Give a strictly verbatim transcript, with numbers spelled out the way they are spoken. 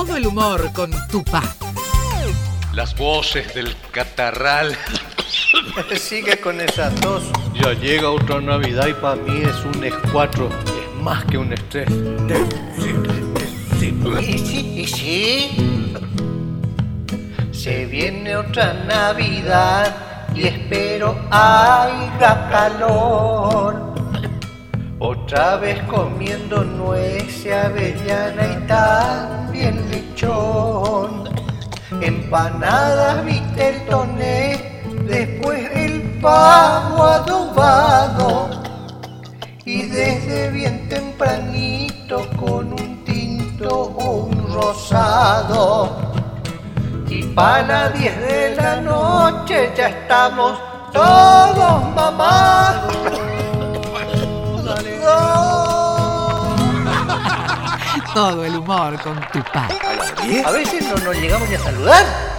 Todo el humor con Tupá. Las voces del catarral. Sigue con esa tos. Ya llega otra Navidad y para mí es un escuatro. Es más que un estrés. Y sí, y sí. Se viene otra Navidad y espero haya calor. Otra vez comiendo nuez, avellana y también lechón. Empanadas, viteltoné, después el pavo adobado. Y desde bien tempranito con un tinto o un rosado. Y para las diez de la noche ya estamos todos mamados. Todo el humor con Tupá. A veces no nos llegamos ni a saludar.